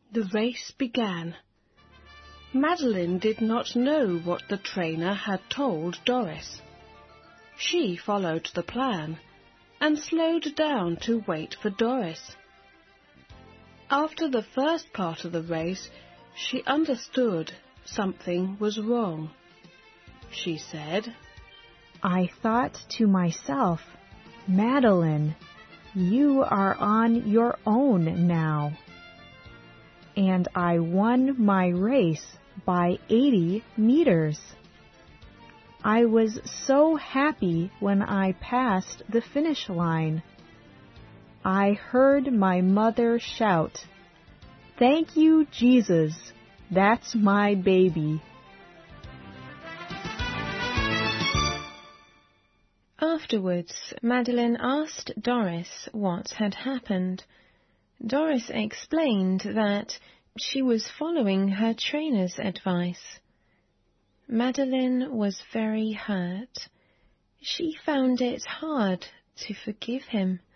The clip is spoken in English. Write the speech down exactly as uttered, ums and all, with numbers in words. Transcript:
The race began. Madeleine did not know what the trainer had told Doris. She followed the plan and slowed down to wait for Doris. After the first part of the race, she understood something was wrong. She said, "I thought to myself, Madeleine, you are on your own now." And I won my race by eighty meters. I was so happy when I passed the finish line. I heard my mother shout, "Thank you, Jesus, that's my baby." Afterwards, Madeleine asked Doris what had happened. Doris explained that she was following her trainer's advice. Madeleine was very hurt. She found it hard to forgive him.